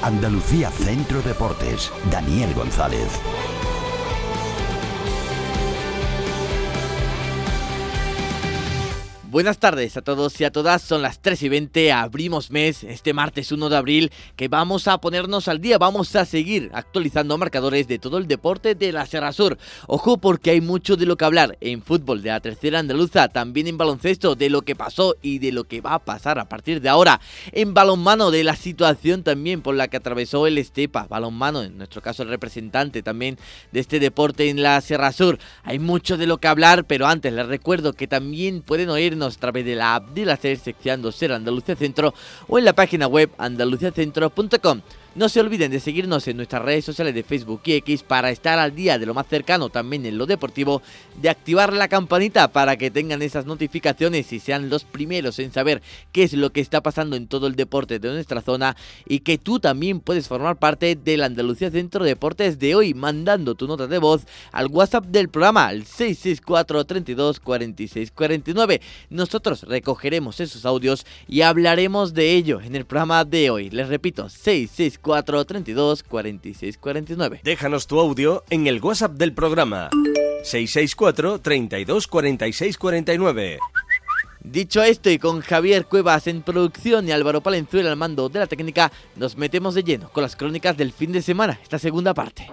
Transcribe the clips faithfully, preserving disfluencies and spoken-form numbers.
Andalucía Centro Deportes, Daniel González. Buenas tardes a todos y a todas, son las tres y veinte, abrimos mes este martes uno de abril, que vamos a ponernos al día, vamos a seguir actualizando marcadores de todo el deporte de la Sierra Sur. Ojo, porque hay mucho de lo que hablar en fútbol de la tercera andaluza, también en baloncesto, de lo que pasó y de lo que va a pasar a partir de ahora. En balonmano, de la situación también por la que atravesó el Estepa, balonmano, en nuestro caso el representante también de este deporte en la Sierra Sur. Hay mucho de lo que hablar, pero antes les recuerdo que también pueden oírnos a través de la app de la SER, seccionando Ser Andalucía Centro, o en la página web andalucía centro punto com. No se olviden de seguirnos en nuestras redes sociales de Facebook y X para estar al día de lo más cercano también en lo deportivo, de activar la campanita para que tengan esas notificaciones y sean los primeros en saber qué es lo que está pasando en todo el deporte de nuestra zona, y que tú también puedes formar parte del Andalucía Centro Deportes de hoy mandando tu nota de voz al WhatsApp del programa, al seis seis cuatro, treinta y dos, cuarenta y seis cuarenta y nueve. Nosotros recogeremos esos audios y hablaremos de ello en el programa de hoy. Les repito, seis seis cuatro, treinta y dos, cuarenta y seis cuarenta y nueve. Déjanos tu audio en el WhatsApp del programa seis seis cuatro, treinta y dos, cuarenta y seis cuarenta y nueve. Dicho esto, y con Javier Cuevas en producción y Álvaro Palenzuela al mando de la técnica, nos metemos de lleno con las crónicas del fin de semana, esta segunda parte.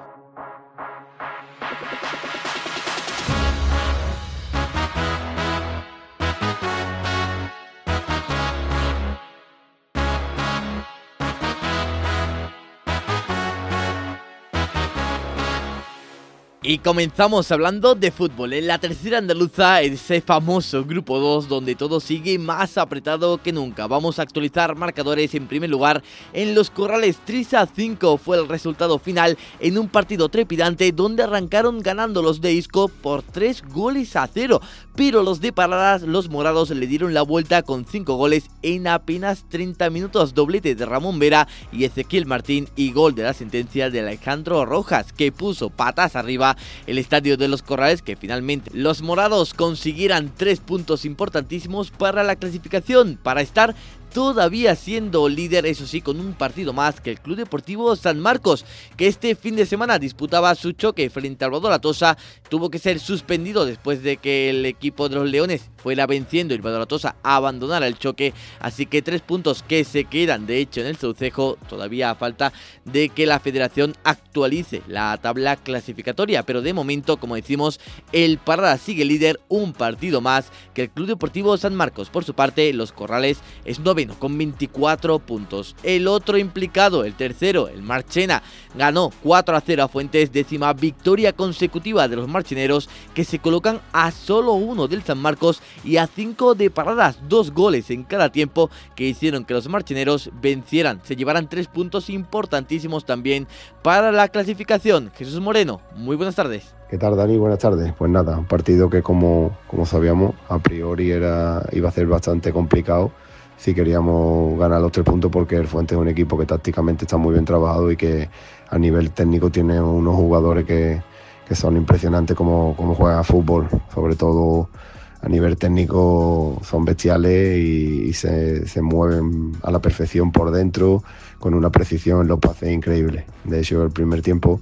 Y comenzamos hablando de fútbol. En la tercera andaluza, ese famoso grupo dos, donde todo sigue más apretado que nunca. Vamos a actualizar marcadores. En primer lugar, en Los Corrales, tres a cinco fue el resultado final en un partido trepidante donde arrancaron ganando los de Isco por tres goles a cero. Pero los de Paradas, los morados, le dieron la vuelta con cinco goles en apenas treinta minutos. Doblete de Ramón Vera y Ezequiel Martín y gol de la sentencia de Alejandro Rojas, que puso patas arriba el estadio de Los Corrales, que finalmente los morados consiguieran tres puntos importantísimos para la clasificación, para estar todavía siendo líder, eso sí, con un partido más que el Club Deportivo San Marcos, que este fin de semana disputaba su choque frente al Badalatosa. Tuvo que ser suspendido después de que el equipo de los Leones fuera venciendo y el Badalatosa abandonara el choque, así que tres puntos que se quedan de hecho en el Saucejo, todavía a falta de que la federación actualice la tabla clasificatoria, pero de momento, como decimos, el Parada sigue líder, un partido más que el Club Deportivo San Marcos. Por su parte, Los Corrales es noveno con veinticuatro puntos. El otro implicado, el tercero, el Marchena, ganó cuatro a cero a Fuentes, décima victoria consecutiva de los marcheneros, que se colocan a solo uno del San Marcos y a cinco de Paradas, dos goles en cada tiempo que hicieron que los marcheneros vencieran, se llevaran tres puntos importantísimos también para la clasificación. Jesús Moreno, muy buenas tardes. ¿Qué tal, Dani? Buenas tardes. Pues nada, un partido que como, como sabíamos, a priori era, iba a ser bastante complicado si queríamos ganar los tres puntos, porque el Fuentes es un equipo que tácticamente está muy bien trabajado y que a nivel técnico tiene unos jugadores que, que son impresionantes como, como juegan a fútbol, sobre todo a nivel técnico son bestiales y, y se, se mueven a la perfección por dentro, con una precisión en los pases increíble. De hecho, el primer tiempo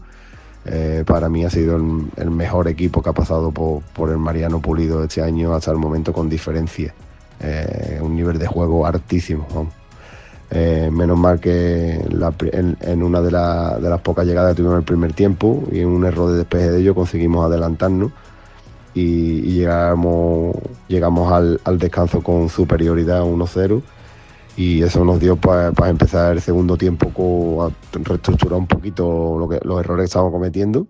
eh, para mí ha sido el, el mejor equipo que ha pasado por, por el Mariano Pulido este año hasta el momento, con diferencia. Eh, un nivel de juego altísimo, vamos. Eh, menos mal que la, en, en una de, la, de las pocas llegadas que tuvimos en el primer tiempo y en un error de despeje de ellos conseguimos adelantarnos y, y llegamos, llegamos al, al descanso con superioridad uno cero, y eso nos dio para pa empezar el segundo tiempo con, a reestructurar un poquito lo que, los errores que estábamos cometiendo,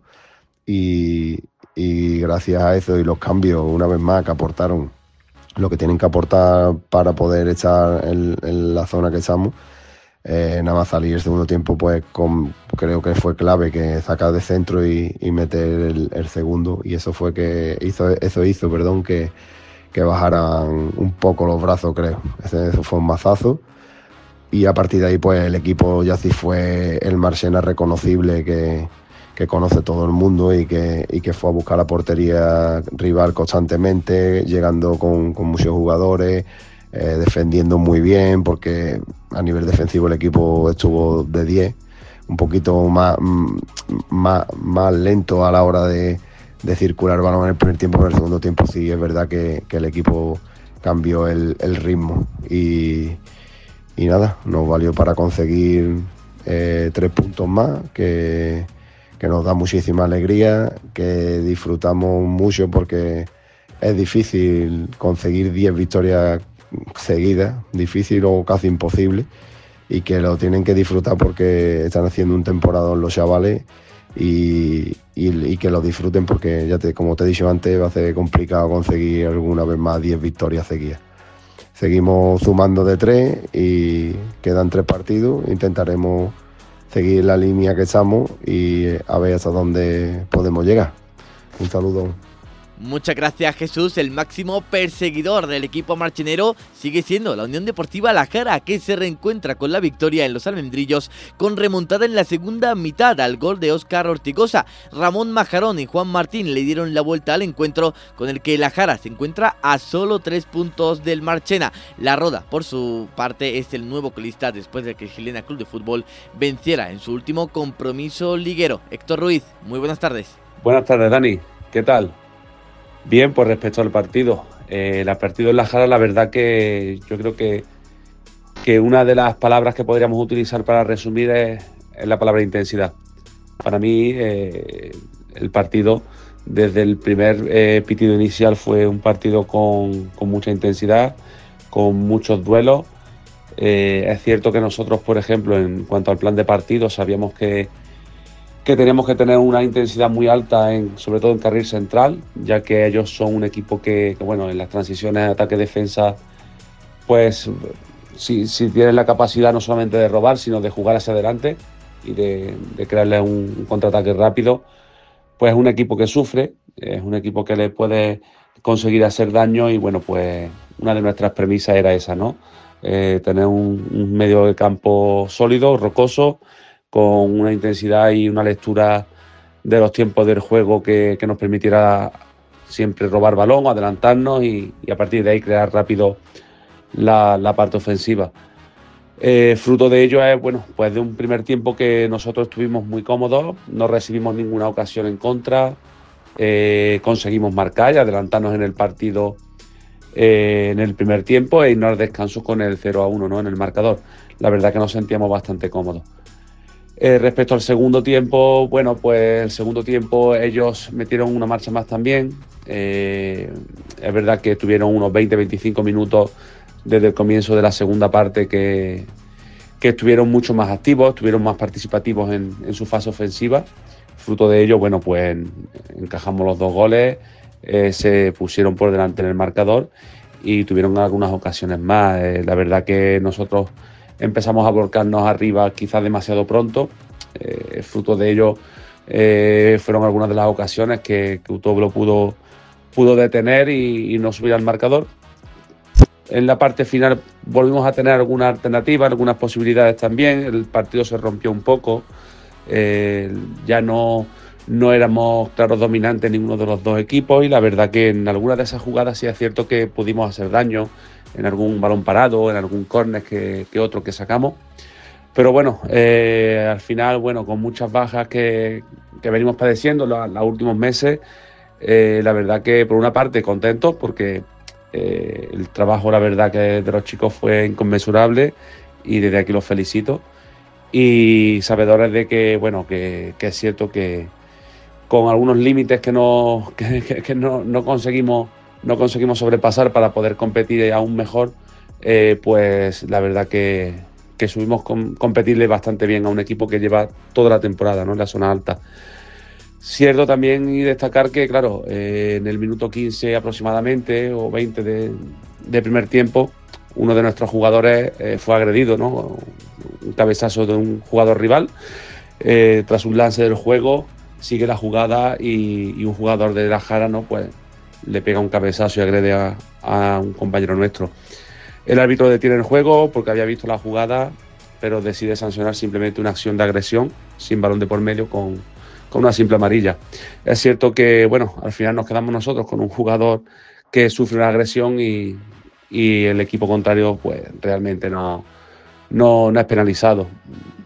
y, y gracias a eso y los cambios una vez más que aportaron lo que tienen que aportar para poder estar en, en la zona que estamos, eh, nada más salir el segundo tiempo, pues con, creo que fue clave que sacar de centro y, y meter el, el segundo, y eso fue que hizo, eso hizo, perdón, que, que bajaran un poco los brazos, creo. Ese, eso fue un mazazo, y a partir de ahí pues el equipo ya sí fue el Marchena reconocible que que conoce todo el mundo y que, y que fue a buscar la portería rival constantemente, llegando con, con muchos jugadores, eh, defendiendo muy bien, porque a nivel defensivo el equipo estuvo de diez, un poquito más, más, más lento a la hora de, de circular el balón en el primer tiempo, pero en el segundo tiempo sí es verdad que, que el equipo cambió el, el ritmo y, y nada, nos valió para conseguir eh, tres puntos más que, que nos da muchísima alegría, que disfrutamos mucho porque es difícil conseguir diez victorias seguidas, difícil o casi imposible, y que lo tienen que disfrutar porque están haciendo un temporadón los chavales y, y, y que lo disfruten porque, ya te, como te he dicho antes, va a ser complicado conseguir alguna vez más diez victorias seguidas. Seguimos sumando de tres y quedan tres partidos, intentaremos seguir la línea que estamos y a ver hasta dónde podemos llegar. Un saludo. Muchas gracias, Jesús. El máximo perseguidor del equipo marchenero sigue siendo la Unión Deportiva La Jara, que se reencuentra con la victoria en los Almendrillos con remontada en la segunda mitad al gol de Óscar Ortigosa. Ramón Majarón y Juan Martín le dieron la vuelta al encuentro, con el que La Jara se encuentra a solo tres puntos del Marchena. La Roda, por su parte, es el nuevo colista después de que el Gilena Club de Fútbol venciera en su último compromiso liguero. Héctor Ruiz, muy buenas tardes. Buenas tardes, Dani. ¿Qué tal? Bien, pues respecto al partido, eh, el partido en La Jara, la verdad que yo creo que, que una de las palabras que podríamos utilizar para resumir es, es la palabra intensidad. Para mí, eh, el partido, desde el primer eh, pitido inicial, fue un partido con, con mucha intensidad, con muchos duelos. Eh, es cierto que nosotros, por ejemplo, en cuanto al plan de partido, sabíamos que que teníamos que tener una intensidad muy alta, en, sobre todo en carril central, ya que ellos son un equipo que, que bueno, en las transiciones ataque-defensa, pues si, si tienen la capacidad no solamente de robar, sino de jugar hacia adelante y de, de crearle un, un contraataque rápido, pues es un equipo que sufre, es un equipo que le puede conseguir hacer daño y bueno, pues una de nuestras premisas era esa, ¿no? Eh, tener un, un medio de campo sólido, rocoso, con una intensidad y una lectura de los tiempos del juego que, que nos permitiera siempre robar balón, adelantarnos y, y a partir de ahí crear rápido la, la parte ofensiva. Eh, fruto de ello es, bueno, pues de un primer tiempo que nosotros estuvimos muy cómodos, no recibimos ninguna ocasión en contra, eh, conseguimos marcar y adelantarnos en el partido eh, en el primer tiempo e irnos al descanso con el cero a uno, ¿no?, en el marcador. La verdad que nos sentíamos bastante cómodos. Eh, respecto al segundo tiempo, bueno, pues el segundo tiempo ellos metieron una marcha más también. Eh, es verdad que tuvieron unos veinte a veinticinco minutos desde el comienzo de la segunda parte que, que estuvieron mucho más activos, estuvieron más participativos en, en su fase ofensiva. Fruto de ello, bueno, pues encajamos los dos goles, eh, se pusieron por delante en el marcador y tuvieron algunas ocasiones más. Eh, la verdad que nosotros empezamos a volcarnos arriba quizás demasiado pronto. Eh, fruto de ello eh, fueron algunas de las ocasiones que, que Utoblo pudo, pudo detener y, y no subir al marcador. En la parte final volvimos a tener alguna alternativa, algunas posibilidades también. El partido se rompió un poco. Eh, ya no, no éramos claros dominantes ninguno de los dos equipos y la verdad que en algunas de esas jugadas sí es cierto que pudimos hacer daño, en algún balón parado, en algún córner que, que otro que sacamos. Pero bueno, eh, al final, bueno, con muchas bajas que, que venimos padeciendo los, los últimos meses, eh, la verdad que por una parte contentos porque eh, el trabajo, la verdad que de los chicos fue inconmensurable y desde aquí los felicito. Y sabedores de que, bueno, que, que es cierto que con algunos límites que no, que, que, que no, no conseguimos no conseguimos sobrepasar para poder competir aún mejor, eh, pues la verdad que, que subimos con competirle bastante bien a un equipo que lleva toda la temporada, ¿no?, en la zona alta. Cierto también y destacar que, claro, eh, en el minuto quince aproximadamente o veinte de, de primer tiempo, uno de nuestros jugadores eh, fue agredido, ¿no?, un cabezazo de un jugador rival. Eh, tras un lance del juego, sigue la jugada y, y un jugador de La Jara, ¿no?, pues le pega un cabezazo y agrede a, a un compañero nuestro. El árbitro detiene el juego porque había visto la jugada, pero decide sancionar simplemente una acción de agresión sin balón de por medio con, con una simple amarilla. Es cierto que, bueno, al final nos quedamos nosotros con un jugador que sufre una agresión y, y el equipo contrario pues realmente no, no, no es penalizado.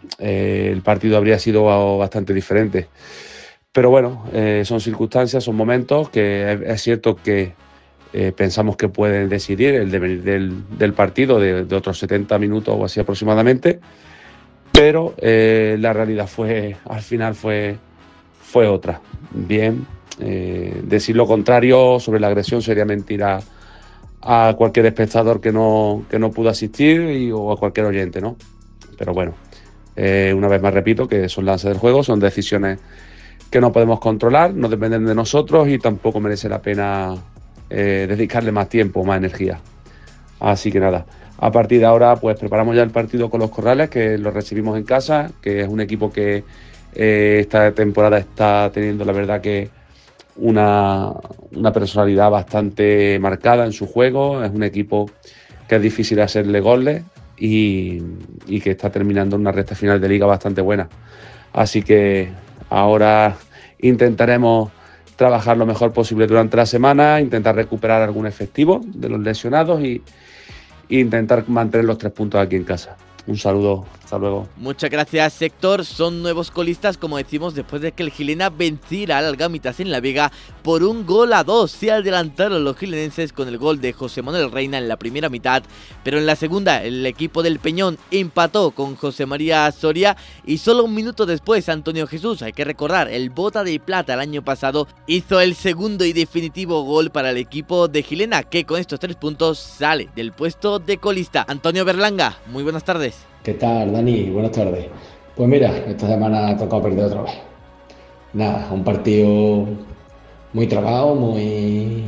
eh, el partido habría sido bastante diferente. Pero bueno, eh, son circunstancias, son momentos que es, es cierto que eh, pensamos que pueden decidir el devenir del, del partido de, de otros setenta minutos o así aproximadamente, pero eh, la realidad fue, al final fue, fue otra. Bien, eh, decir lo contrario sobre la agresión sería mentir a, a cualquier espectador que no, que no pudo asistir y, o a cualquier oyente, ¿no? Pero bueno, eh, una vez más repito que son lances del juego, son decisiones que no podemos controlar, no dependen de nosotros y tampoco merece la pena eh, dedicarle más tiempo, más energía. Así que nada, a partir de ahora pues preparamos ya el partido con los Corrales, que lo recibimos en casa, que es un equipo que eh, esta temporada está teniendo la verdad que una, una personalidad bastante marcada en su juego, es un equipo que es difícil hacerle goles y, y que está terminando una recta final de liga bastante buena. Así que ahora intentaremos trabajar lo mejor posible durante la semana, intentar recuperar algún efectivo de los lesionados y, e intentar mantener los tres puntos aquí en casa. Un saludo, hasta luego. Muchas gracias, Héctor. Son nuevos colistas, como decimos, después de que el Gilena venciera al Algamitas en La Vega por un gol a dos. Se adelantaron los gilenenses con el gol de José Manuel Reina en la primera mitad, pero en la segunda el equipo del Peñón empató con José María Soria y solo un minuto después Antonio Jesús, hay que recordar, el bota de plata el año pasado, hizo el segundo y definitivo gol para el equipo de Gilena, que con estos tres puntos sale del puesto de colista. Antonio Berlanga, muy buenas tardes. ¿Qué tal, Dani? Buenas tardes. Pues mira, esta semana ha tocado perder otra vez. Nada, un partido muy trabado, muy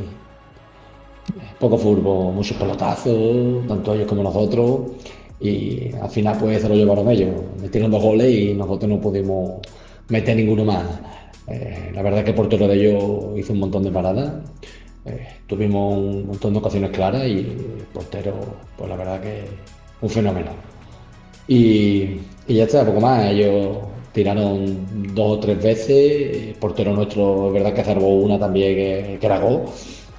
poco fútbol, muchos pelotazos, tanto ellos como nosotros, y al final pues se lo llevaron ellos. Metieron dos goles y nosotros no pudimos meter ninguno más. Eh, la verdad es que el portero de ellos hizo un montón de paradas. Eh, tuvimos un montón de ocasiones claras y el portero, pues la verdad que un fenómeno. Y, y ya está, poco más. Ellos tiraron dos o tres veces, el portero nuestro es verdad que salvó una también que, que era gol.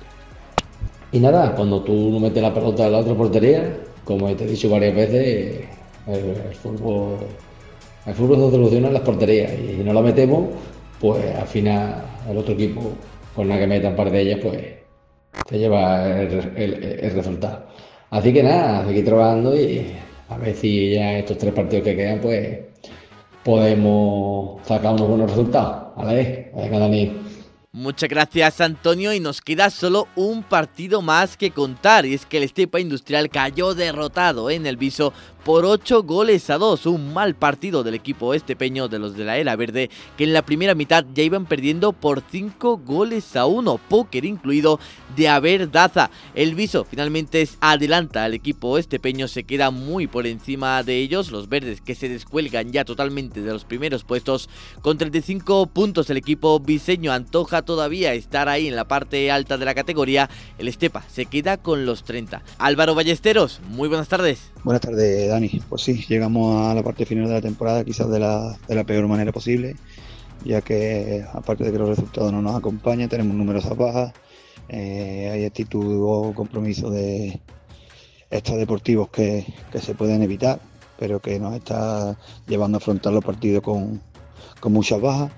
Y nada, cuando tú no metes la pelota en la otra portería, como te he dicho varias veces, el, el fútbol el fútbol se soluciona en las porterías, y si no la metemos, pues al final el otro equipo, con la que meta un par de ellas, pues te lleva el, el, el resultado. Así que nada, seguir trabajando y a ver si ya estos tres partidos que quedan, pues podemos sacar unos buenos resultados. Vale, venga, Dani. Muchas gracias, Antonio, y nos queda solo un partido más que contar, y es que el Estepa Industrial cayó derrotado en el Viso por ocho goles a dos, un mal partido del equipo estepeño de los de la Era Verde, que en la primera mitad ya iban perdiendo por cinco goles a uno, póker incluido de Haber Daza. El Viso finalmente adelanta al equipo estepeño, se queda muy por encima de ellos, los verdes que se descuelgan ya totalmente de los primeros puestos, con treinta y cinco puntos el equipo viseño antoja todavía estar ahí en la parte alta de la categoría, el Estepa se queda con los treinta. Álvaro Ballesteros, muy buenas tardes. Buenas tardes, Dani. Pues sí, llegamos a la parte final de la temporada quizás de la, de la peor manera posible, ya que aparte de que los resultados no nos acompañan, tenemos numerosas bajas, eh, hay actitud o compromiso de estos deportivos que, que se pueden evitar, pero que nos está llevando a afrontar los partidos con, con muchas bajas.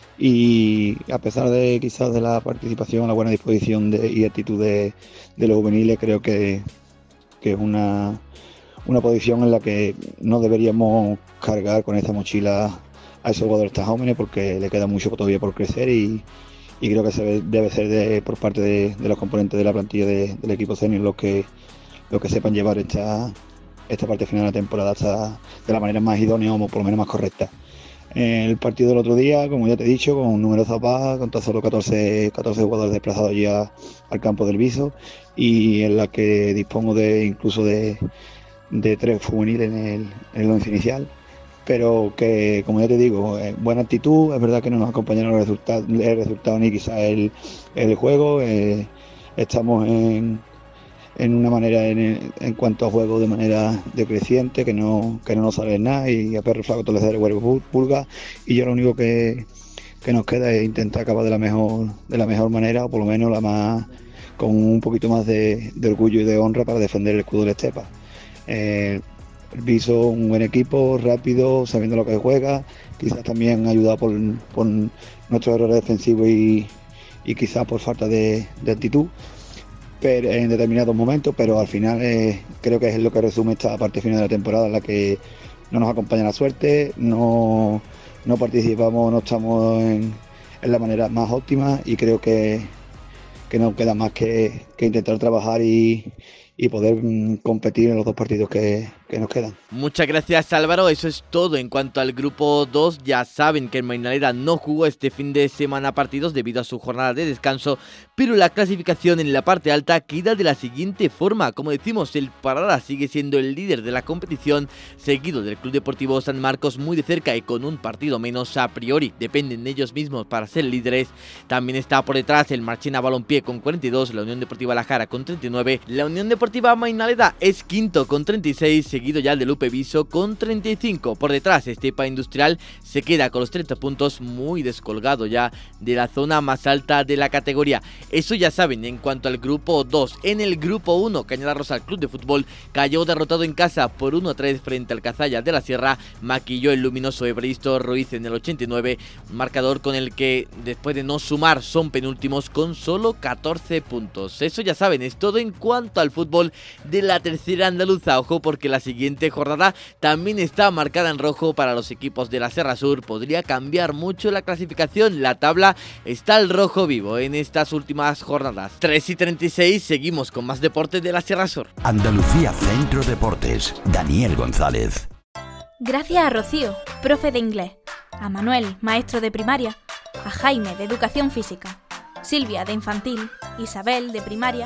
Y a pesar de quizás de la participación, la buena disposición de, y actitud de, de los juveniles, creo que, que es una una posición en la que no deberíamos cargar con esta mochila a esos jugadores tan jóvenes, porque le queda mucho todavía por crecer, y, y creo que se debe, debe ser de, por parte de, de los componentes de la plantilla de, del equipo senior los que, los que sepan llevar esta, esta parte final de la temporada hasta de la manera más idónea o por lo menos más correcta. El partido del otro día, como ya te he dicho, con numerosas bajas, con tan solo catorce, catorce jugadores desplazados ya al campo del Viso, y en la que dispongo de incluso de de tres juveniles en el, en el once inicial, pero que, como ya te digo, eh, buena actitud. Es verdad que no nos acompañaron los resultados, el resultado ni quizás el, el juego. Eh, estamos en, en una manera, en, en cuanto a juego, de manera decreciente, que no, que no nos sale nada, y a perro flaco le el huevo pulga, y yo lo único que, que nos queda es intentar acabar de la mejor, de la mejor manera, o por lo menos la más, con un poquito más de, de orgullo y de honra para defender el escudo del Estepa. Eh, El Viso, un buen equipo, rápido, sabiendo lo que juega, quizás también ayudado por, por nuestros errores defensivos y, y quizás por falta de, de actitud pero, en determinados momentos, pero al final eh, creo que es lo que resume esta parte final de la temporada, en la que no nos acompaña la suerte, no, no participamos, no estamos en, en la manera más óptima y creo que, que no queda más que, que intentar trabajar y, y poder mm, competir en los dos partidos que, que nos quedan. Muchas gracias, Álvaro, eso es todo en cuanto al grupo dos. Ya saben que el Mainaleda no jugó este fin de semana partidos debido a su jornada de descanso, pero la clasificación en la parte alta queda de la siguiente forma. Como decimos, el Parada sigue siendo el líder de la competición, seguido del Club Deportivo San Marcos muy de cerca y con un partido menos. A priori dependen de ellos mismos para ser líderes. También está por detrás el Marchena Balompié con cuarenta y dos, la Unión Deportiva La Jara con treinta y nueve, la Unión Deportiva Mainaleda es quinto con treinta y seis, seguido ya del U P Viso con treinta y cinco. Por detrás, Estepa Industrial se queda con los treinta puntos, muy descolgado ya de la zona más alta de la categoría. Eso ya saben en cuanto al grupo dos. En el grupo uno, Cañada Rosa Club de Fútbol cayó derrotado en casa por uno a tres frente al Cazalla de la Sierra. Maquilló el luminoso Evaristo Ruiz en el ochenta y nueve, un marcador con el que después de no sumar son penúltimos con solo catorce puntos. Eso ya saben, es todo en cuanto al fútbol de la tercera andaluza. Ojo, porque la siguiente jornada también está marcada en rojo para los equipos de la Serra Sur. Podría cambiar mucho la clasificación. La tabla está al rojo vivo en estas últimas jornadas. tres y treinta y seis, seguimos con más deportes de la Serra Sur. Andalucía Centro Deportes, Daniel González. Gracias a Rocío, profe de inglés, a Manuel, maestro de primaria, a Jaime, de educación física, Silvia, de infantil, Isabel, de primaria.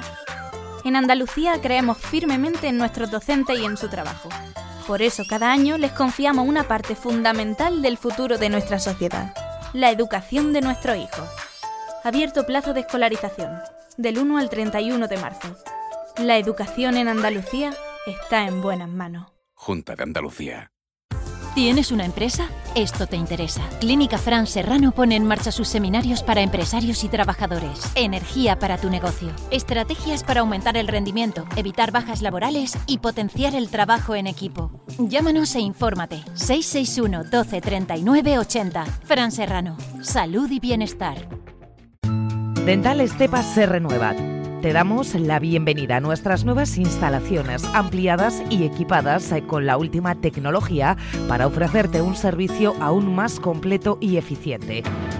En Andalucía creemos firmemente en nuestros docentes y en su trabajo. Por eso cada año les confiamos una parte fundamental del futuro de nuestra sociedad, la educación de nuestros hijos. Abierto plazo de escolarización, del uno al treinta y uno de marzo. La educación en Andalucía está en buenas manos. Junta de Andalucía. ¿Tienes una empresa? Esto te interesa. Clínica Fran Serrano pone en marcha sus seminarios para empresarios y trabajadores. Energía para tu negocio. Estrategias para aumentar el rendimiento, evitar bajas laborales y potenciar el trabajo en equipo. Llámanos e infórmate. seis seis uno, doce, treinta y nueve, ochenta. Fran Serrano. Salud y bienestar. Dental Estepa se renueva. Te damos la bienvenida a nuestras nuevas instalaciones ampliadas y equipadas con la última tecnología para ofrecerte un servicio aún más completo y eficiente.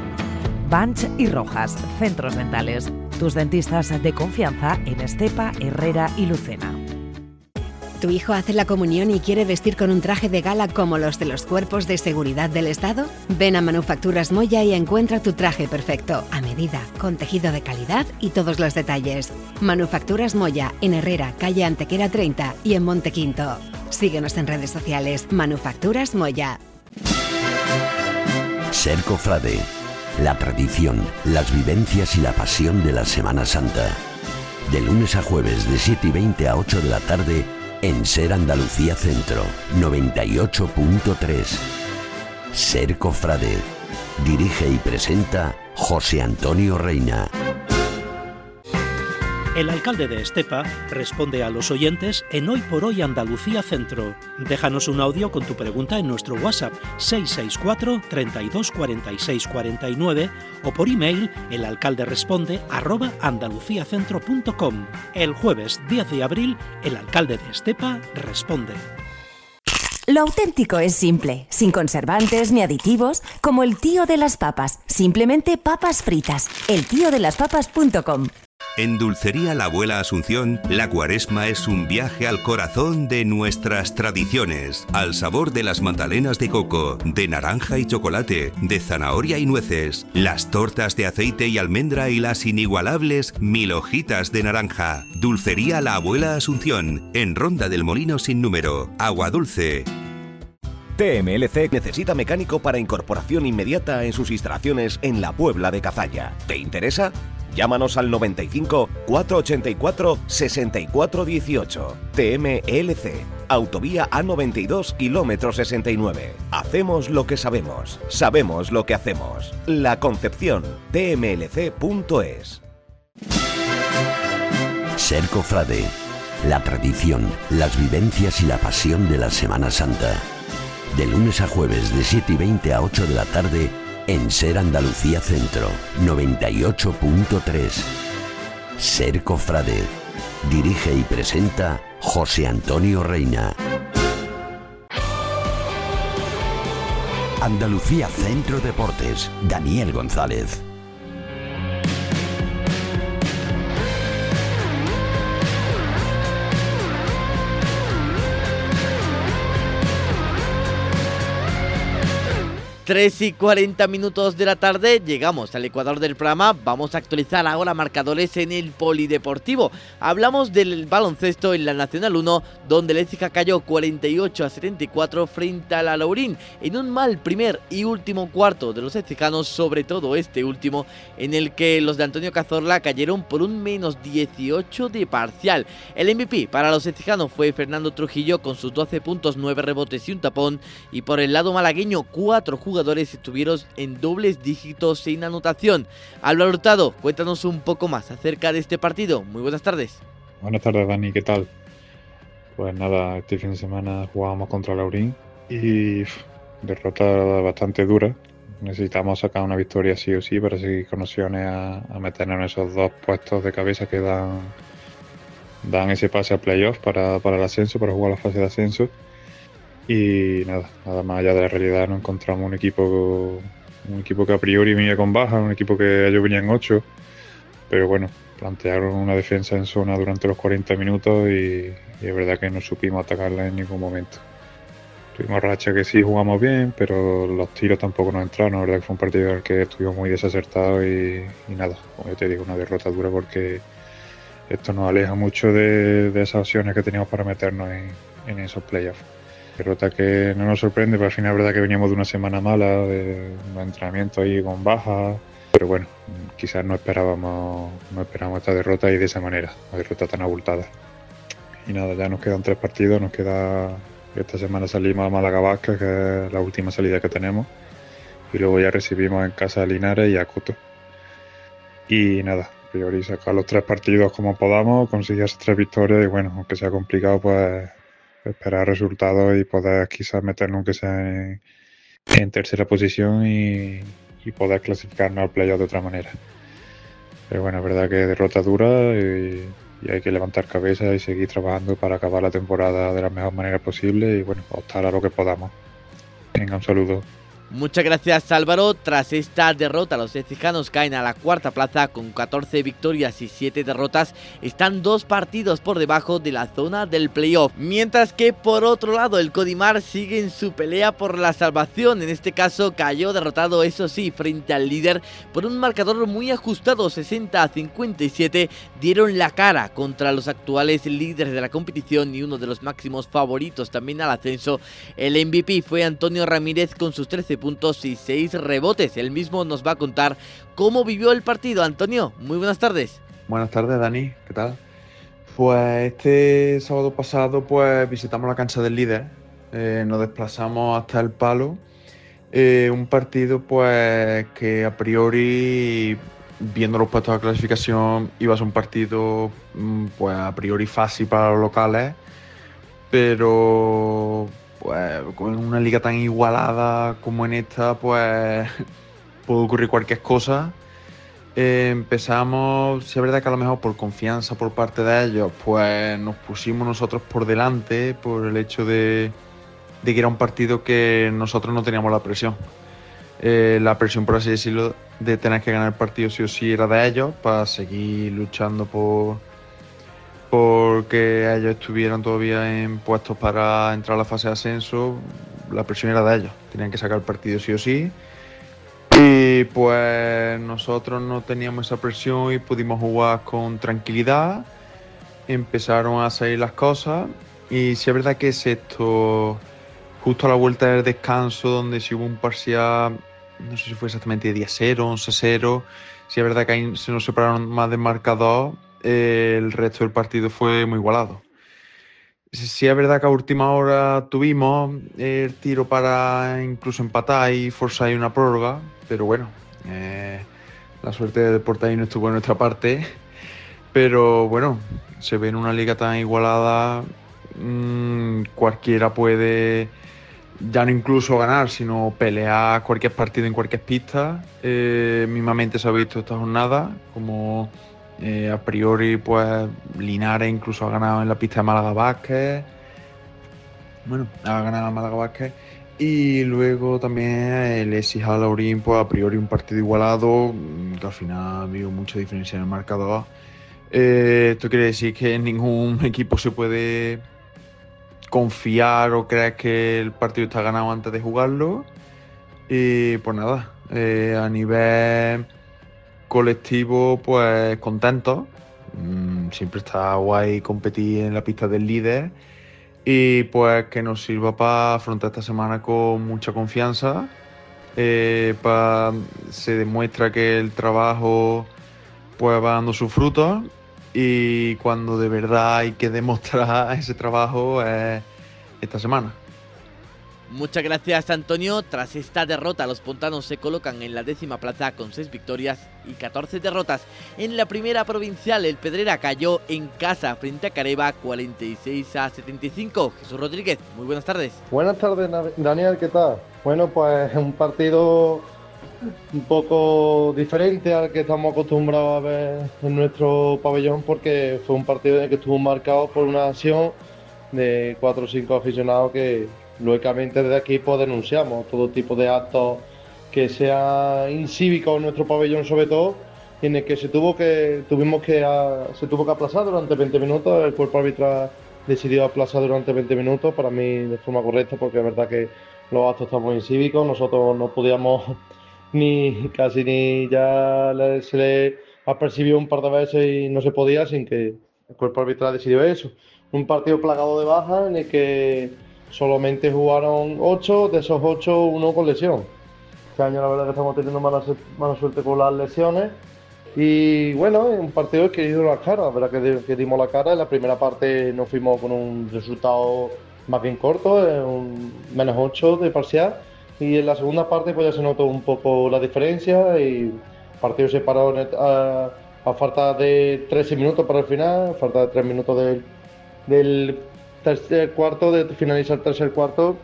Banch y Rojas, centros dentales. Tus dentistas de confianza en Estepa, Herrera y Lucena. ¿Tu hijo hace la comunión y quiere vestir con un traje de gala como los de los cuerpos de seguridad del Estado? Ven a Manufacturas Moya y encuentra tu traje perfecto, a medida, con tejido de calidad y todos los detalles. Manufacturas Moya, en Herrera, calle Antequera treinta y en Montequinto. Síguenos en redes sociales. Manufacturas Moya. Ser cofrade. La tradición, las vivencias y la pasión de la Semana Santa. De lunes a jueves de siete y veinte a ocho de la tarde en Ser Andalucía Centro, noventa y ocho punto tres. Ser cofrade. Dirige y presenta José Antonio Reina. El alcalde de Estepa responde a los oyentes en Hoy por Hoy Andalucía Centro. Déjanos un audio con tu pregunta en nuestro WhatsApp seis seis cuatro, treinta y dos, cuarenta y seis, cuarenta y nueve o por email elalcalderesponde arroba andaluciacentro punto com. El jueves diez de abril, el alcalde de Estepa responde. Lo auténtico es simple, sin conservantes ni aditivos, como el tío de las papas, simplemente papas fritas. el tío de las papas punto com. En Dulcería La Abuela Asunción, la Cuaresma es un viaje al corazón de nuestras tradiciones, al sabor de las magdalenas de coco, de naranja y chocolate, de zanahoria y nueces, las tortas de aceite y almendra y las inigualables mil hojitas de naranja. Dulcería La Abuela Asunción, en Ronda del Molino sin número, Agua Dulce. T M L C necesita mecánico para incorporación inmediata en sus instalaciones en la Puebla de Cazalla. ¿Te interesa? Llámanos al noventa y cinco, cuatrocientos ochenta y cuatro, sesenta y cuatro dieciocho. T M L C, Autovía A noventa y dos, kilómetro sesenta y nueve. Hacemos lo que sabemos, sabemos lo que hacemos. La Concepción, T M L C punto es. Ser cofrade. la tradición, las vivencias y la pasión de la Semana Santa. De lunes a jueves de siete y veinte a ocho de la tarde en Ser Andalucía Centro, noventa y ocho punto tres. Ser Cofrade. Dirige y presenta José Antonio Reina. Andalucía Centro Deportes, Daniel González. tres y cuarenta minutos de la tarde, llegamos al ecuador del programa. Vamos a actualizar ahora marcadores en el polideportivo. Hablamos del baloncesto en la Nacional uno, donde el Écija cayó cuarenta y ocho a setenta y cuatro frente al Alaurín, en un mal primer y último cuarto de los ecijanos, sobre todo este último, en el que los de Antonio Cazorla cayeron por un menos dieciocho de parcial. El M V P para los ecijanos fue Fernando Trujillo con sus doce puntos, nueve rebotes y un tapón, y por el lado malagueño, cuatro jugadores jugadores estuvieron en dobles dígitos sin anotación. Álvaro Hurtado, cuéntanos un poco más acerca de este partido. Muy buenas tardes. Buenas tardes, Dani, ¿qué tal? Pues nada, este fin de semana jugábamos contra Laurín y pff, derrota bastante dura. Necesitamos sacar una victoria sí o sí para seguir con opciones a, a meternos en esos dos puestos de cabeza que dan, dan ese pase a playoff para, para el ascenso, para jugar la fase de ascenso. Y nada, nada más allá de la realidad, nos encontramos un equipo un equipo que a priori venía con baja, un equipo que ellos venían ocho, pero bueno, plantearon una defensa en zona durante los cuarenta minutos y, y es verdad que no supimos atacarla en ningún momento. Tuvimos racha que sí jugamos bien, pero los tiros tampoco nos entraron. La verdad que fue un partido en el que estuvimos muy desacertados y, y nada, como yo te digo, una derrota dura porque esto nos aleja mucho de, de esas opciones que teníamos para meternos en, en esos playoffs. Derrota que no nos sorprende, pero al final es verdad que veníamos de una semana mala, de un entrenamiento ahí con bajas, pero bueno, quizás no esperábamos, no esperábamos esta derrota y de esa manera, una derrota tan abultada. Y nada, ya nos quedan tres partidos, nos queda esta semana salimos a Málaga Vázquez, que es la última salida que tenemos, y luego ya recibimos en casa a Linares y a Coto. Y nada, a priori sacar los tres partidos como podamos, conseguir esas tres victorias y bueno, aunque sea complicado, pues esperar resultados y poder quizás meternos aunque sea en, en tercera posición y, y poder clasificarnos al playoff de otra manera. Pero bueno, es verdad que derrota dura y, y hay que levantar cabeza y seguir trabajando para acabar la temporada de la mejor manera posible y bueno, optar a lo que podamos. Venga, un saludo. Muchas gracias, Álvaro. Tras esta derrota, los ecijanos caen a la cuarta plaza con catorce victorias y siete derrotas. Están dos partidos por debajo de la zona del playoff. Mientras que, por otro lado, el Codimar sigue en su pelea por la salvación. En este caso, cayó derrotado, eso sí, frente al líder por un marcador muy ajustado, sesenta a cincuenta y siete. Dieron la cara contra los actuales líderes de la competición y uno de los máximos favoritos también al ascenso. El M V P fue Antonio Ramírez con sus trece puntos y seis rebotes. Él mismo nos va a contar cómo vivió el partido. Antonio, muy buenas tardes. Buenas tardes, Dani, ¿qué tal? Pues este sábado pasado pues visitamos la cancha del líder, eh, nos desplazamos hasta el Palo, eh, un partido pues que a priori, viendo los puestos de clasificación, iba a ser un partido pues a priori fácil para los locales, pero pues con una liga tan igualada como en esta, pues puede ocurrir cualquier cosa. Eh, empezamos, si es verdad que a lo mejor por confianza por parte de ellos, pues nos pusimos nosotros por delante por el hecho de, de que era un partido que nosotros no teníamos la presión. Eh, la presión, por así decirlo, de tener que ganar el partido sí o sí era de ellos para seguir luchando por porque ellos estuvieran todavía en puestos para entrar a la fase de ascenso. La presión era de ellos, tenían que sacar el partido sí o sí y pues nosotros no teníamos esa presión y pudimos jugar con tranquilidad. Empezaron a salir las cosas y sí es verdad que es esto justo a la vuelta del descanso, donde si hubo un parcial, no sé si fue exactamente diez cero, once cero, sí es verdad que ahí se nos separaron más del marcador. El resto del partido fue muy igualado. Sí es verdad que a última hora tuvimos el tiro para incluso empatar y forzar una prórroga, pero bueno, eh, la suerte del porteño no estuvo en nuestra parte Pero bueno, se ve en una liga tan igualada, mmm, cualquiera puede ya no incluso ganar, sino pelear cualquier partido en cualquier pista. Eh, mismamente se ha visto esta jornada, como eh, a priori pues Linares incluso ha ganado en la pista de Málaga Basket. Bueno, ha ganado Málaga Basket. Y luego también el Écija Laurín, pues a priori un partido igualado, que al final ha habido mucha diferencia en el marcador. Eh, esto quiere decir que ningún equipo se puede confiar o creer que el partido está ganado antes de jugarlo. Y pues nada, eh, a nivel colectivo, pues contento. Mm, siempre está guay competir en la pista del líder. Y pues que nos sirva para afrontar esta semana con mucha confianza. Eh, pa, se demuestra que el trabajo pues va dando sus frutos. Y cuando de verdad hay que demostrar ese trabajo es esta semana. Muchas gracias, Antonio. Tras esta derrota, los pontanos se colocan en la décima plaza con seis victorias y catorce derrotas. En la primera provincial, el Pedrera cayó en casa frente a Careva cuarenta y seis a setenta y cinco. Jesús Rodríguez, muy buenas tardes. Buenas tardes, Daniel, ¿qué tal? Bueno, pues un partido un poco diferente al que estamos acostumbrados a ver en nuestro pabellón, porque fue un partido en el que estuvo marcado por una acción de cuatro o cinco aficionados que lógicamente desde aquí pues denunciamos todo tipo de actos que sean incívicos en nuestro pabellón, sobre todo, y en el que se tuvo que tuvimos que a, se tuvo que aplazar durante veinte minutos. El cuerpo arbitral decidió aplazar durante veinte minutos, para mí de forma correcta, porque es verdad que los actos están muy incívicos. Nosotros no podíamos ni casi ni ya le, se le apercibió un par de veces y no se podía sin que el cuerpo arbitral decidió eso. Un partido plagado de bajas en el que solamente jugaron ocho, de esos ocho uno con lesión. Este año la verdad que estamos teniendo mala, mala suerte con las lesiones. Y bueno, un partido que dio la cara, la verdad que, que dimos la cara. En la primera parte nos fuimos con un resultado más bien corto, un menos ocho de parcial. Y en la segunda parte pues ya se notó un poco la diferencia y el partido se paró a, a falta de trece minutos para el final, falta de tres minutos del, del tercer cuarto, de finalizar el tercer cuarto.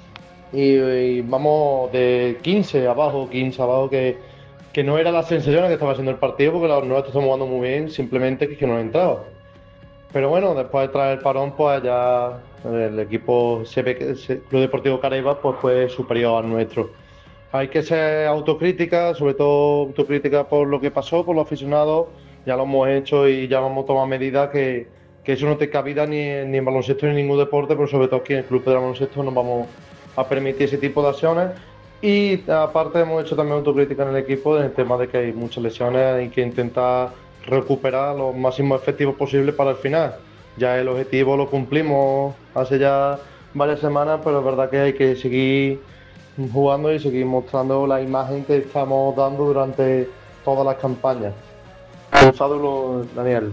Y, y vamos de quince abajo, quince abajo, que, que no era la sensación que estaba haciendo el partido, porque los nuestros estamos jugando muy bien, simplemente que, que no entraba. Pero bueno, después de traer el parón, pues ya el equipo se ve que el Club Deportivo Careva pues fue superior al nuestro. Hay que ser autocrítica, sobre todo autocrítica por lo que pasó, por los aficionados. Ya lo hemos hecho y ya vamos a tomar medidas que, que eso no te cabida ni, ni en baloncesto ni en ningún deporte, pero sobre todo aquí en el Club de Baloncesto no vamos a permitir ese tipo de acciones. Y aparte hemos hecho también autocrítica en el equipo en el tema de que hay muchas lesiones y que intentar recuperar lo máximo efectivo posible para el final. Ya el objetivo lo cumplimos hace ya varias semanas, pero es verdad que hay que seguir jugando y seguir mostrando la imagen que estamos dando durante todas las campañas. Un saludo, Daniel.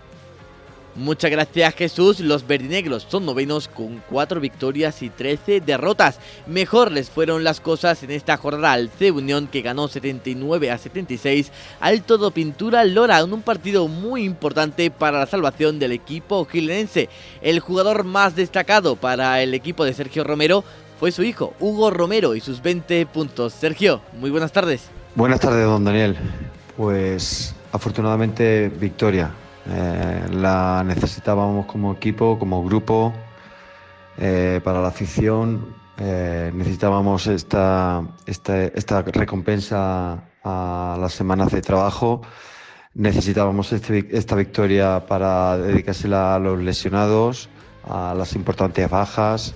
Muchas gracias, Jesús. Los verdinegros son novenos con cuatro victorias y trece derrotas. Mejor les fueron las cosas en esta jornada al C Unión, que ganó setenta y nueve a setenta y seis al Todo Pintura Lora, en un partido muy importante para la salvación del equipo gilenense. El jugador más destacado para el equipo de Sergio Romero fue su hijo, Hugo Romero, y sus veinte puntos. Sergio, muy buenas tardes. Buenas tardes, don Daniel. Pues afortunadamente victoria. Eh, la necesitábamos como equipo, como grupo, eh, para la afición. Eh, necesitábamos esta, esta, esta recompensa a las semanas de trabajo. Necesitábamos este, esta victoria para dedicársela a los lesionados, a las importantes bajas.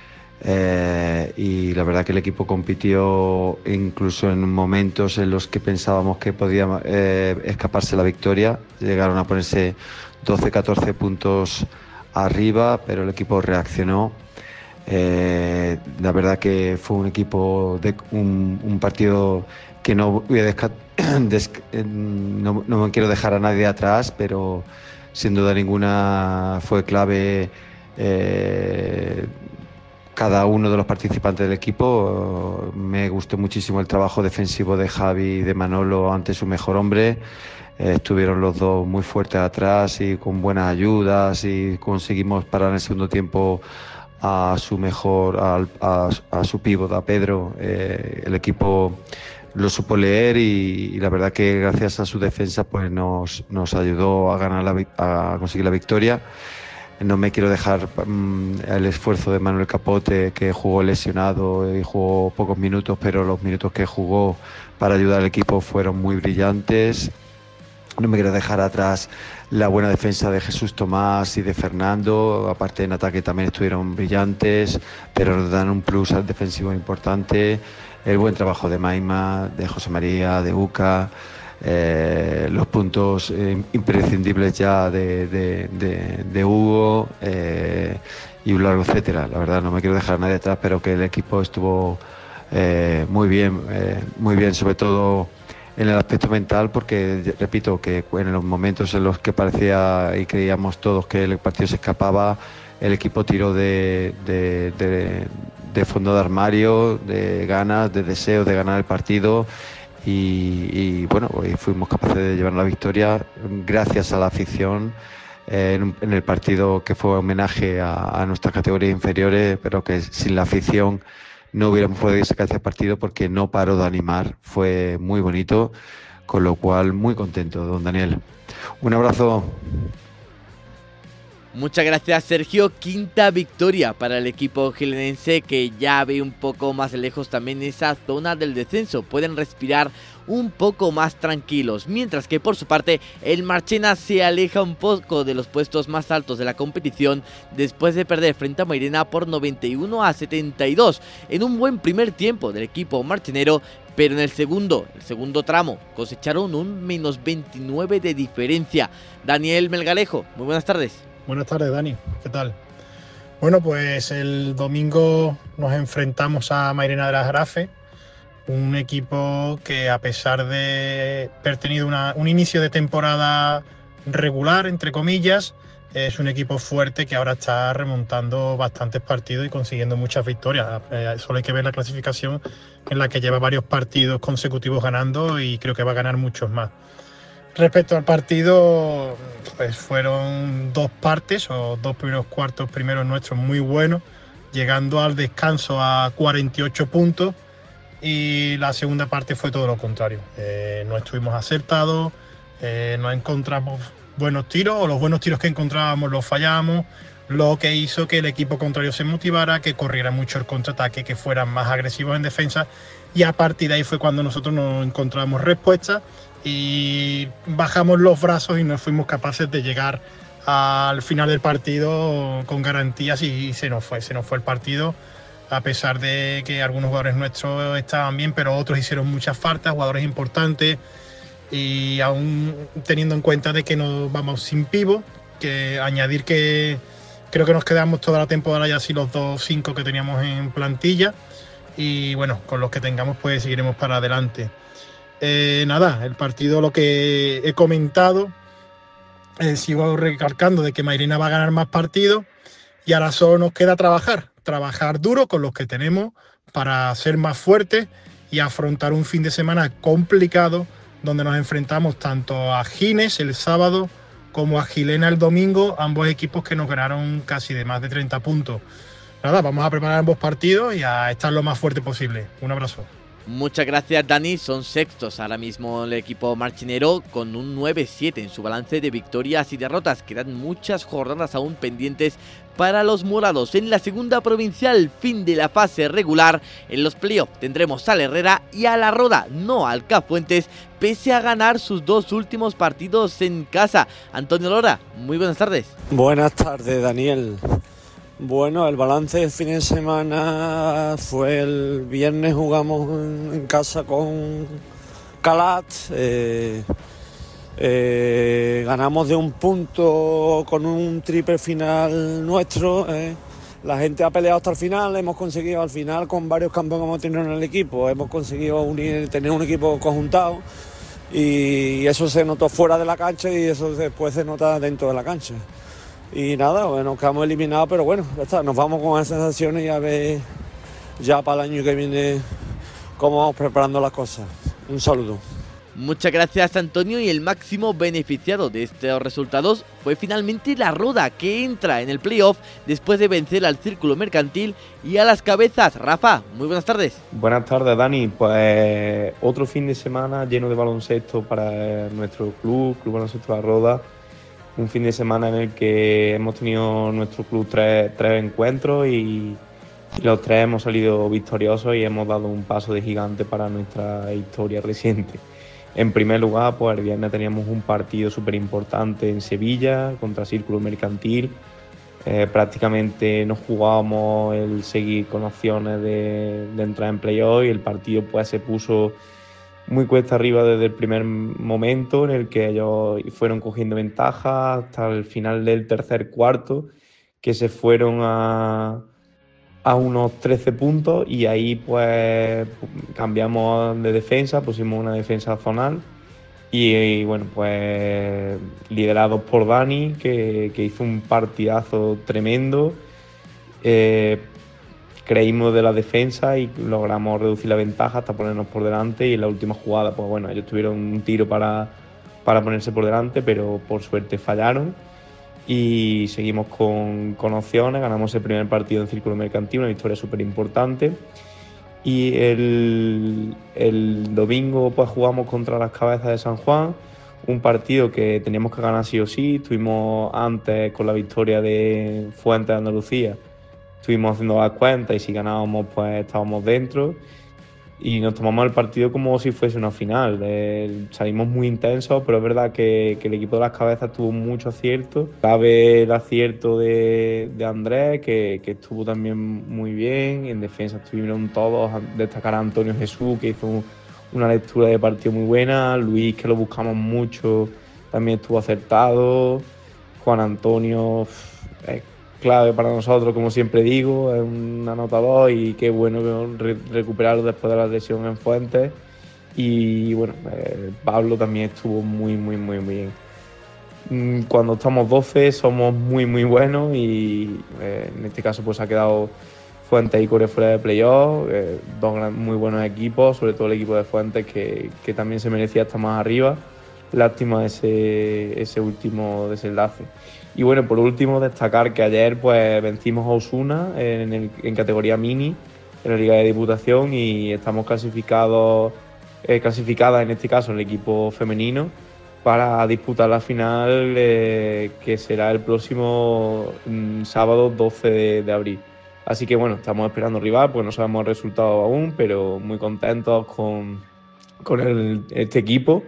Eh, y la verdad que el equipo compitió incluso en momentos en los que pensábamos que podía eh, escaparse la victoria. Llegaron a ponerse doce catorce puntos arriba, pero el equipo reaccionó. Eh, la verdad que fue un equipo de un, un partido que no voy a desca- des- no, no me quiero dejar a nadie atrás, pero sin duda ninguna fue clave. Eh, Cada uno de los participantes del equipo. Me gustó muchísimo el trabajo defensivo de Javi y de Manolo ante su mejor hombre. eh, estuvieron los dos muy fuertes atrás y con buenas ayudas, y conseguimos parar en el segundo tiempo a su mejor, a, a, a su pívot, a Pedro. Eh, el equipo lo supo leer y, y la verdad que gracias a su defensa pues nos, nos ayudó a ganar la, a conseguir la victoria. No me quiero dejar um, el esfuerzo de Manuel Capote, que jugó lesionado y jugó pocos minutos, pero los minutos que jugó para ayudar al equipo fueron muy brillantes. No me quiero dejar atrás la buena defensa de Jesús Tomás y de Fernando. Aparte en ataque también estuvieron brillantes, pero nos dan un plus al defensivo importante. El buen trabajo de Maima, de José María, de Uca. Eh, los puntos eh, imprescindibles ya de, de, de, de Hugo eh, y un largo etcétera. La verdad no me quiero dejar a nadie atrás, pero que el equipo estuvo eh, muy bien, eh, muy bien, sobre todo en el aspecto mental, porque repito que en los momentos en los que parecía y creíamos todos que el partido se escapaba, el equipo tiró de, de, de, de fondo de armario, de ganas, de deseo de ganar el partido. Y, y bueno, hoy fuimos capaces de llevar la victoria gracias a la afición eh, en, en el partido que fue homenaje a, a nuestras categorías inferiores, pero que sin la afición no hubiéramos podido sacar este partido porque no paró de animar. Fue muy bonito, con lo cual muy contento, don Daniel. Un abrazo. Muchas gracias, Sergio. Quinta victoria para el equipo gilenense, que ya ve un poco más lejos también esa zona del descenso. Pueden respirar un poco más tranquilos, mientras que por su parte el Marchena se aleja un poco de los puestos más altos de la competición después de perder frente a Mairena por noventa y uno a setenta y dos en un buen primer tiempo del equipo marchenero. Pero en el segundo, el segundo tramo, cosecharon un menos veintinueve de diferencia. Daniel Melgarejo, muy buenas tardes. Buenas tardes, Dani. ¿Qué tal? Bueno, pues el domingo nos enfrentamos a Mairena de la Jarafe, un equipo que, a pesar de haber tenido una, un inicio de temporada regular, entre comillas, es un equipo fuerte que ahora está remontando bastantes partidos y consiguiendo muchas victorias. Eh, solo hay que ver la clasificación, en la que lleva varios partidos consecutivos ganando y creo que va a ganar muchos más. Respecto al partido, pues fueron dos partes o dos primeros cuartos primeros nuestros muy buenos, llegando al descanso a cuarenta y ocho puntos, y la segunda parte fue todo lo contrario. Eh, no estuvimos acertados, eh, no encontramos buenos tiros, o los buenos tiros que encontrábamos los fallábamos, lo que hizo que el equipo contrario se motivara, que corriera mucho el contraataque, que fueran más agresivos en defensa, y a partir de ahí fue cuando nosotros no encontramos respuesta y bajamos los brazos y no fuimos capaces de llegar al final del partido con garantías, y se nos fue, se nos fue el partido, a pesar de que algunos jugadores nuestros estaban bien, pero otros hicieron muchas faltas, jugadores importantes, y aún teniendo en cuenta de que nos vamos sin pivot, que añadir que creo que nos quedamos toda la temporada ya así los dos cinco que teníamos en plantilla, y bueno, con los que tengamos pues seguiremos para adelante. Eh, nada, el partido, lo que he comentado, eh, sigo recalcando de que Mairena va a ganar más partidos, y ahora solo nos queda trabajar, trabajar duro con los que tenemos para ser más fuertes y afrontar un fin de semana complicado, donde nos enfrentamos tanto a Gines el sábado como a Gilena el domingo, ambos equipos que nos ganaron casi de más de treinta puntos. Nada, vamos a preparar ambos partidos y a estar lo más fuerte posible. Un abrazo. Muchas gracias, Dani. Son sextos ahora mismo el equipo marchinero, con un nueve siete en su balance de victorias y derrotas. Quedan muchas jornadas aún pendientes para los morados. En la segunda provincial, fin de la fase regular. En los playoffs tendremos al Herrera y a La Roda, no al Cafuentes, pese a ganar sus dos últimos partidos en casa. Antonio Lora, muy buenas tardes. Buenas tardes, Daniel. Bueno, el balance del fin de semana fue el viernes, jugamos en casa con Calat, eh, eh, ganamos de un punto con un triple final nuestro, eh. La gente ha peleado hasta el final, hemos conseguido al final, con varios campeones que hemos tenido en el equipo, hemos conseguido unir, tener un equipo conjuntado, y eso se notó fuera de la cancha y eso después se nota dentro de la cancha. Y nada, bueno, quedamos eliminados, pero bueno, ya está, nos vamos con esas sensaciones y a ver ya para el año que viene cómo vamos preparando las cosas. Un saludo. Muchas gracias, Antonio, y el máximo beneficiado de estos resultados fue finalmente la Roda, que entra en el playoff después de vencer al Círculo Mercantil y a Las Cabezas. Rafa, muy buenas tardes. Buenas tardes, Dani. Pues otro fin de semana lleno de baloncesto para nuestro club, Club Baloncesto La Roda. Un fin de semana en el que hemos tenido nuestro club tres, tres encuentros y, y los tres hemos salido victoriosos y hemos dado un paso de gigante para nuestra historia reciente. En primer lugar, pues el viernes teníamos un partido súper importante en Sevilla contra Círculo Mercantil. Eh, prácticamente nos jugábamos el seguir con opciones de, de entrar en playoff y el partido pues se puso muy cuesta arriba desde el primer momento, en el que ellos fueron cogiendo ventaja hasta el final del tercer cuarto, que se fueron a, a unos trece puntos y ahí pues cambiamos de defensa, pusimos una defensa zonal y, y bueno, pues liderados por Dani, que, que hizo un partidazo tremendo. Eh, creímos de la defensa y logramos reducir la ventaja hasta ponernos por delante, y en la última jugada pues bueno, ellos tuvieron un tiro para, para ponerse por delante, pero por suerte fallaron y seguimos con, con opciones. Ganamos el primer partido en Círculo Mercantil, una victoria súper importante, y el, el domingo pues jugamos contra Las Cabezas de San Juan, un partido que teníamos que ganar sí o sí. Estuvimos antes con la victoria de Fuentes de Andalucía, estuvimos haciendo las cuentas y si ganábamos pues estábamos dentro y nos tomamos el partido como si fuese una final. Eh, salimos muy intensos, pero es verdad que, que el equipo de Las Cabezas tuvo mucho acierto. Cabe el acierto de, de Andrés, que, que estuvo también muy bien. En defensa estuvieron todos, destacar a Antonio Jesús, que hizo una lectura de partido muy buena. Luis, que lo buscamos mucho, también estuvo acertado. Juan Antonio, eh, clave para nosotros, como siempre digo, es un anotador y qué bueno re- recuperarlo después de la lesión en Fuentes. Y bueno, eh, Pablo también estuvo muy, muy, muy bien. Cuando estamos doce somos muy, muy buenos y eh, en este caso pues ha quedado Fuentes y Core fuera de playoff, eh, dos gran, muy buenos equipos, sobre todo el equipo de Fuentes que, que también se merecía estar más arriba. Lástima ese, ese último desenlace. Y bueno, por último, destacar que ayer pues vencimos a Osuna en, el, en categoría mini en la Liga de Diputación y estamos clasificados, eh, clasificadas en este caso el equipo femenino para disputar la final eh, que será el próximo mm, sábado doce de, de abril. Así que bueno, estamos esperando rival, pues no sabemos el resultado aún, pero muy contentos con, con el, este equipo.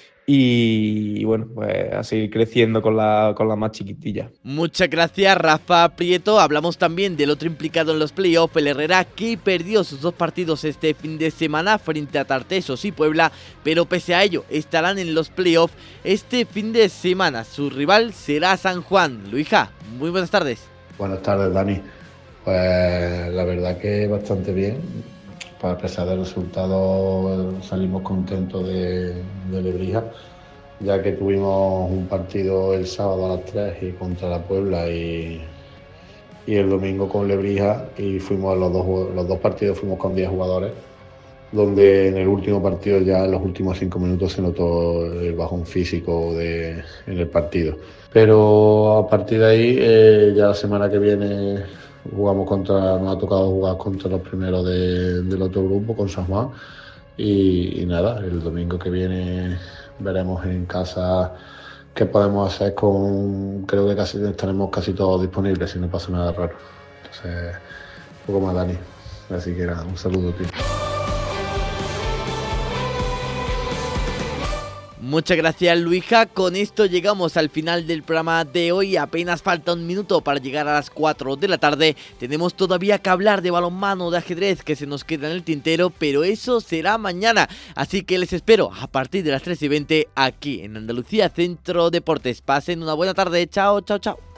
Y, y bueno, pues a seguir creciendo con la, con la más chiquitilla. Muchas gracias, Rafa Prieto. Hablamos también del otro implicado en los playoffs, el Herrera, que perdió sus dos partidos este fin de semana frente a Tartesos y Puebla, pero pese a ello estarán en los playoffs este fin de semana. Su rival será San Juan. Luija, muy buenas tardes. Buenas tardes, Dani. Pues la verdad que bastante bien. Pues a pesar del resultado salimos contentos de, de Lebrija, ya que tuvimos un partido el sábado a las tres y contra la Puebla y, y el domingo con Lebrija, y fuimos a los dos, los dos partidos fuimos con diez jugadores, donde en el último partido ya en los últimos cinco minutos se notó el bajón físico de, en el partido. Pero a partir de ahí, eh, ya la semana que viene jugamos contra, nos ha tocado jugar contra los primeros de, del otro grupo, con San Juan, y, y nada, el domingo que viene veremos en casa qué podemos hacer con, creo que casi estaremos casi todos disponibles si no pasa nada raro. Entonces, un poco más, Dani. Así que nada, un saludo, tío. Muchas gracias, Luija. Con esto llegamos al final del programa de hoy. Apenas falta un minuto para llegar a las cuatro de la tarde. Tenemos todavía que hablar de balonmano, de ajedrez, que se nos queda en el tintero, pero eso será mañana. Así que les espero a partir de las tres y veinte aquí en Andalucía Centro Deportes. Pasen una buena tarde. Chao, chao, chao.